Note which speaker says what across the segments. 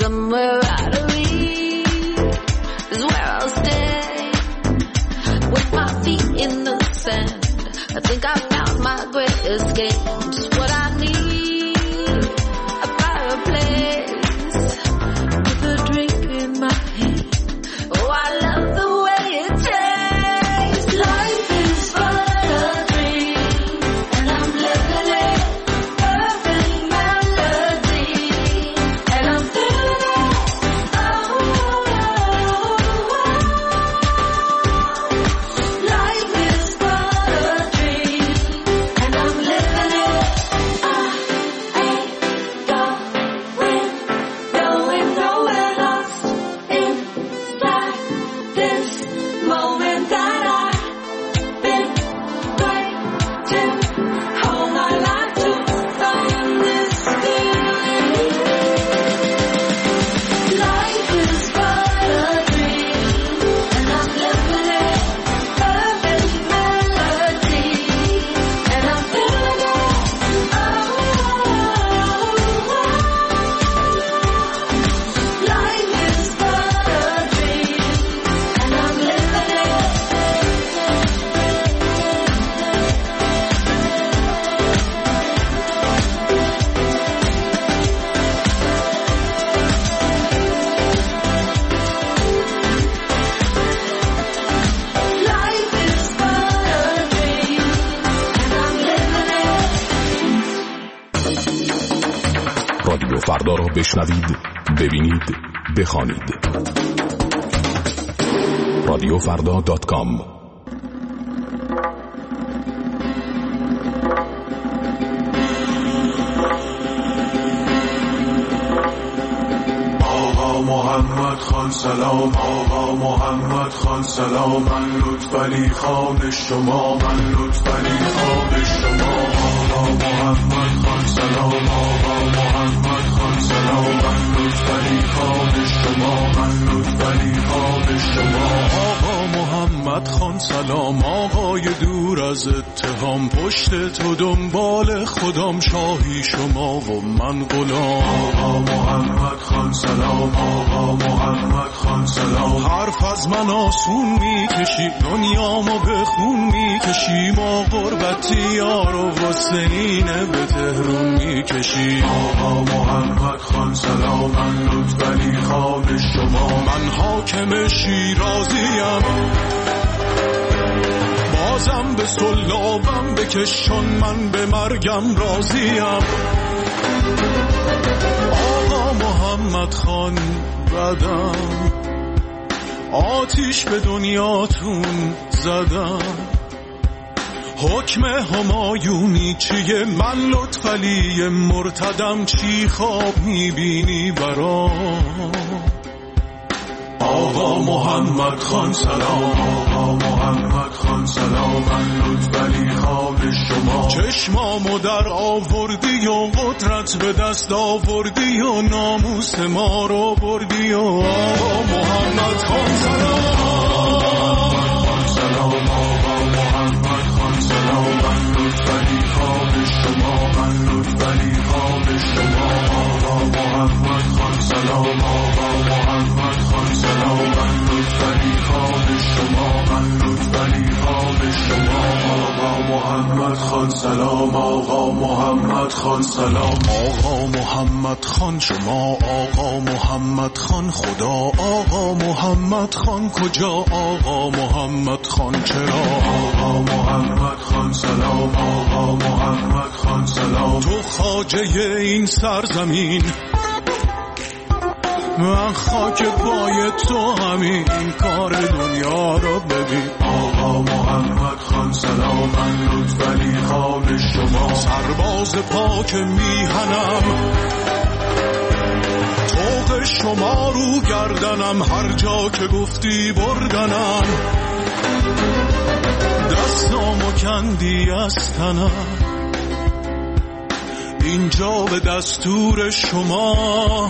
Speaker 1: somewhere out of reach is where I'll stay, with my feet in the sand. I think I found my great escape, just what I need, a fireplace with a drink in my hand. Oh, I love the way it tastes. Life is but a dream, and I'm living it, perfect melody, and I'm feeling it. Oh, life is but a dream, and I'm living it. I ain't going nowhere, lost inside this moment that I've been waiting all my life to find this feeling. Life is but a dream, and I'm living it, perfect melody, and I'm feeling it. Oh, life is but a dream, and I'm living it. Life is but a dream, and I'm living it.
Speaker 2: رادیو فردا را بشنوید، ببینید، بخوانید. radiofrda.com.
Speaker 3: آقا محمد خان سلام، آقا محمد خان سلام، من لطفعلی خان شما، من لطفعلی خان شما. آقا محمد خان سلام، آقا محمد خان سلام، من لطفعلی خان شما، من لطفعلی خان شما. آقا محمد خان سلام، آقای دور از اتهام، پشت تو دنبال خودم، شاهی شما و من غلام. آقا محمد خان سلام، آقا محمد خان سلام، حرف از من آسون میکشی، دنیامو به خون میکشی، ما غربتی یار و واسه اینه به تهرون میکشی. آقا محمد خان سلام، من لطفعلی خان شما، من حاکم شیرازیم، بازم به سلابم بکشان، من به مرگم راضیم. آقا محمد خان بدم، آتیش به دنیاتون زدم، حکم همایونی چیه، من لطفعلی مرتدم، چی خواب میبینی برام؟ آقا محمد خان سلام، آقا محمد خان سلام، من لطفعلی خان شما، چشمامو در آوردی و قدرت به دست آوردی و ناموس ما رو بردی و آقا محمد خان سلام، سلام آقا محمد خان سلام، من لطفعلی خان شما، من لطفعلی خان شما. آقا محمد خان سلام، آقا محمد خان سلام، من لطفعلی خان شما، من لطفعلی خان شما. آقا محمد خان سلام، آقا محمد خان سلام، آقا محمد خان شما، آقا محمد خان خدا، آقا محمد خان کجا، آقا محمد خان چرا؟ آقا محمد خان سلام، آقا محمد خان سلام، تو خواجه این سرزمین، من خاک پای تو همین، کار دنیا رو ببین. آقا محمد خان سلام، من لطفعلی خان شما، سرباز پاک میهنم، طوق شما رو گردنم، هر جا که گفتی بردنم، دستامو کندی از تنم، اینجا به دستور شما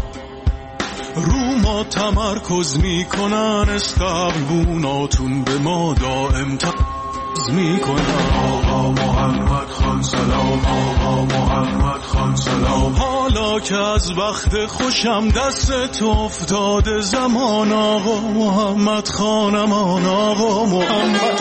Speaker 3: رو ما تمرکز میکنن، استقبوناتون به ما دائم تقض میکنن. آقا محمد خان سلام، آقا محمد خان سلام، حالا که از وقت خوشم دست تو افتاده زمان آقا محمد خانمان آقا محمد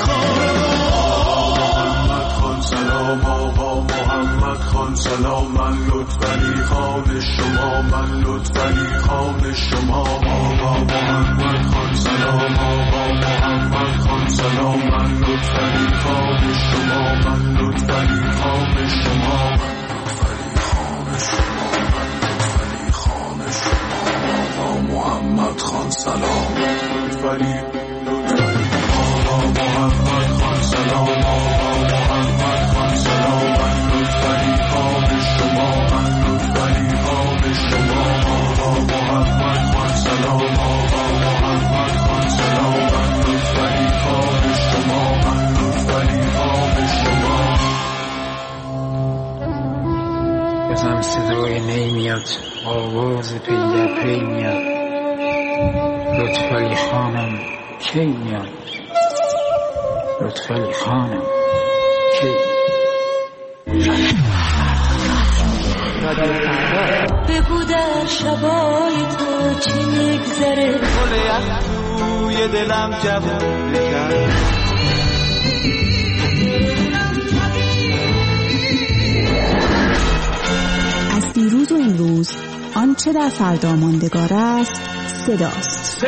Speaker 3: خان سلام آقا محمد خان سلام من لطفعلی خان شما من لطفعلی خان شما آقا محمد خان سلام آقا محمد خان سلام من لطفعلی خان شما من لطفعلی خان شما محمد خان سلام لطفعلی آقا محمد خان سلام آقا محمد خان سلام من لطفعلی خان شما من لطفعلی خان شما آقا محمد خان سلام آقا محمد خان سلام من لطفعلی خان شما من لطفعلی خان شما.
Speaker 4: بازم صدای نی میاد آواز پی در پی میاد لطفعلی خانم کی میاد لطفعلی خانم کی
Speaker 1: بگو در شبای تو چی میگذره
Speaker 5: گل یخ توی دلم جوون بکرد
Speaker 6: از دیروز و امروز آنچه در فردا ماندگار است صداست.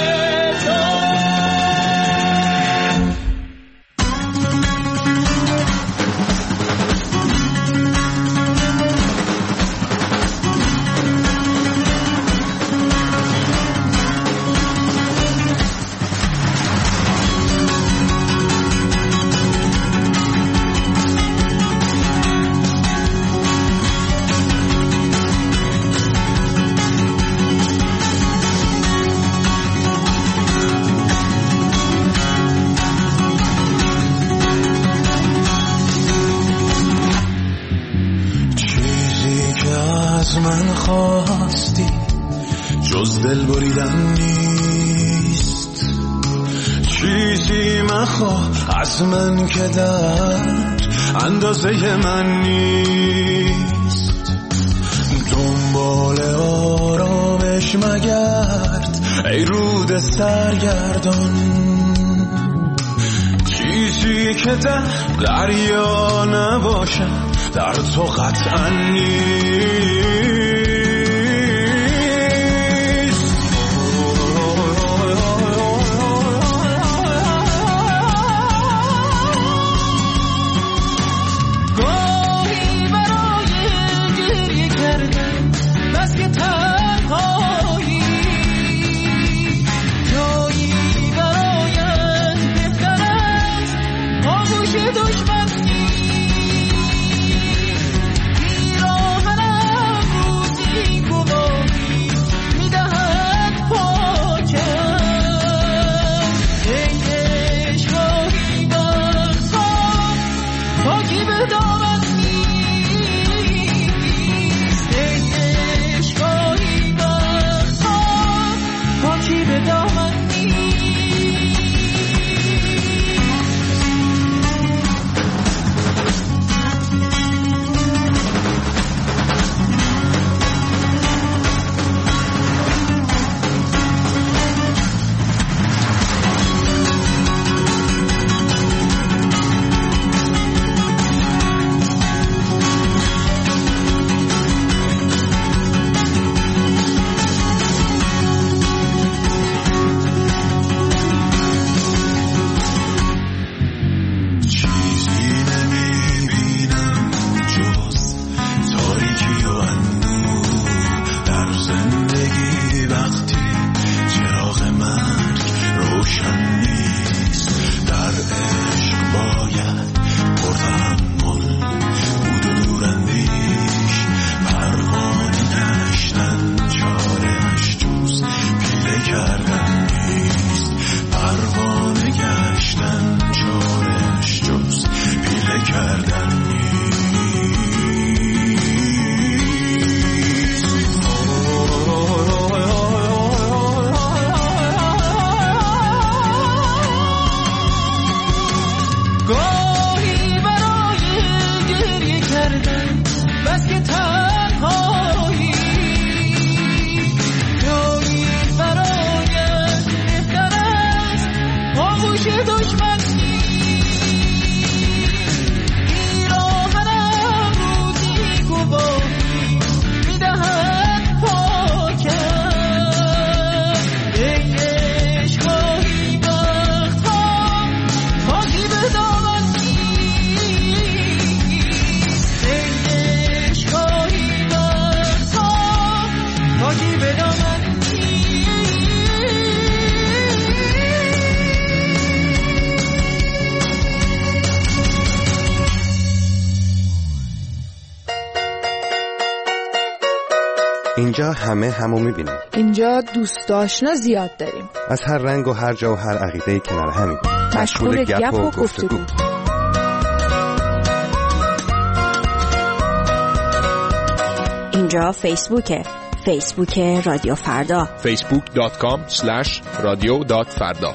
Speaker 3: من خواستی جز دل بریدن نیست چیزی مخواه از من که در اندازه من نیست دنبال آرامش مگرد ای رود سرگردان چیزی که در دریا نباشد در تو قطعا نیست
Speaker 5: گاهی برای گریه کردن بس که تنهایی جایی برایت بهتر است آغوش دشمن راه
Speaker 7: اینجا همه همو میبینن.
Speaker 8: اینجا دوست آشنا زیاد داریم.
Speaker 7: از هر رنگ و هر جا و هر عقیده‌ای کنار همین.
Speaker 8: مشغول گپ و گفتگو.
Speaker 6: اینجا فیسبوکه. فیسبوک رادیو فردا.
Speaker 2: facebook.com/radio.farda.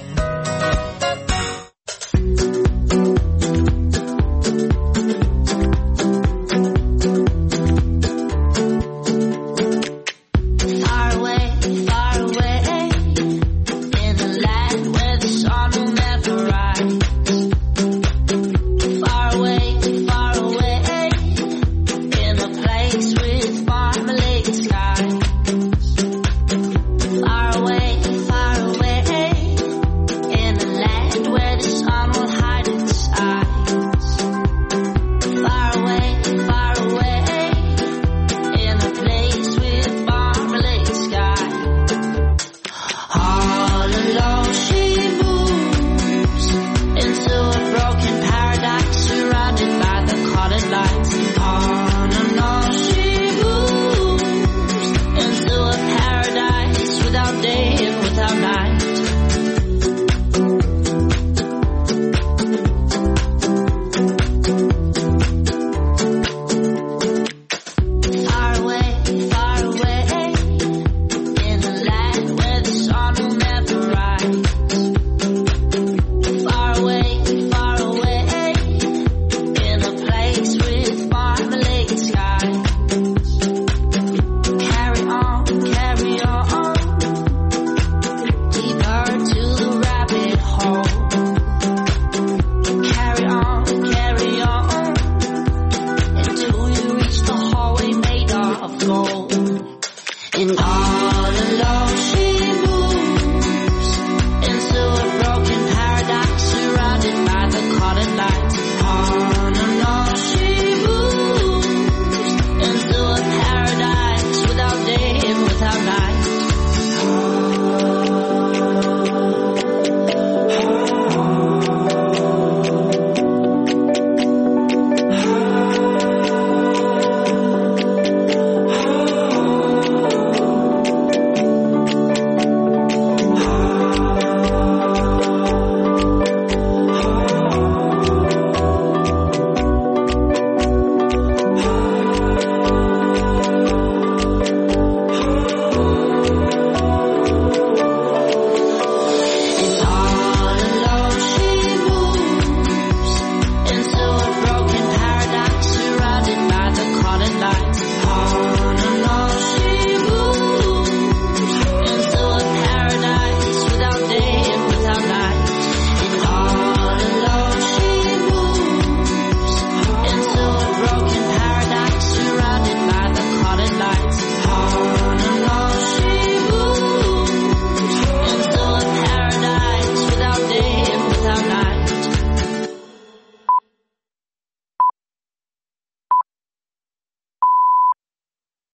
Speaker 1: Gold.